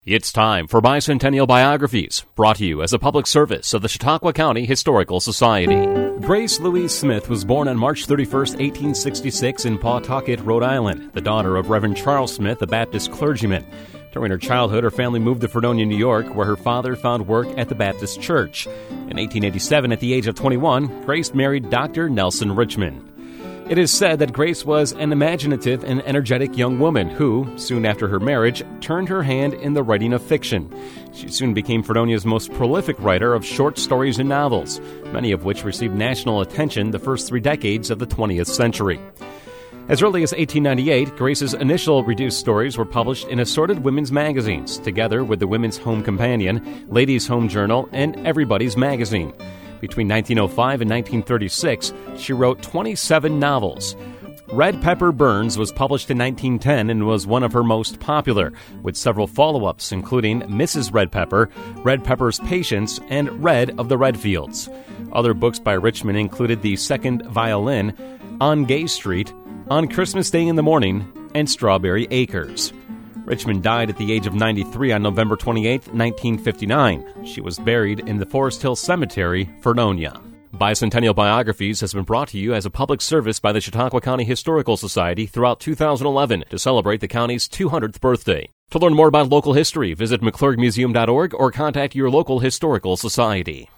It's time for Bicentennial Biographies, brought to you as a public service of the Chautauqua County Historical Society. Grace Louise Smith was born on March 31, 1866 in Pawtucket, Rhode Island, the daughter of Reverend Charles Smith, a Baptist clergyman. During her childhood, her family moved to Fredonia, New York, where her father found work at the Baptist Church. In 1887, at the age of 21, Grace married Dr. Nelson Richmond. It is said that Grace was an imaginative and energetic young woman who, soon after her marriage, turned her hand in the writing of fiction. She soon became Fredonia's most prolific writer of short stories and novels, many of which received national attention the first 3 decades of the 20th century. As early as 1898, Grace's initial reduced stories were published in assorted women's magazines, together with the Women's Home Companion, Ladies' Home Journal, and Everybody's Magazine. Between 1905 and 1936, she wrote 27 novels. Red Pepper Burns was published in 1910 and was one of her most popular, with several follow-ups including Mrs. Red Pepper's Patience, and Red of the Redfields. Other books by Richmond included The Second Violin, On Gay Street, On Christmas Day in the Morning, and Strawberry Acres. Richmond died at the age of 93 on November 28, 1959. She was buried in the Forest Hill Cemetery, Fredonia. Bicentennial Biographies has been brought to you as a public service by the Chautauqua County Historical Society throughout 2011 to celebrate the county's 200th birthday. To learn more about local history, visit mcclurgmuseum.org or contact your local historical society.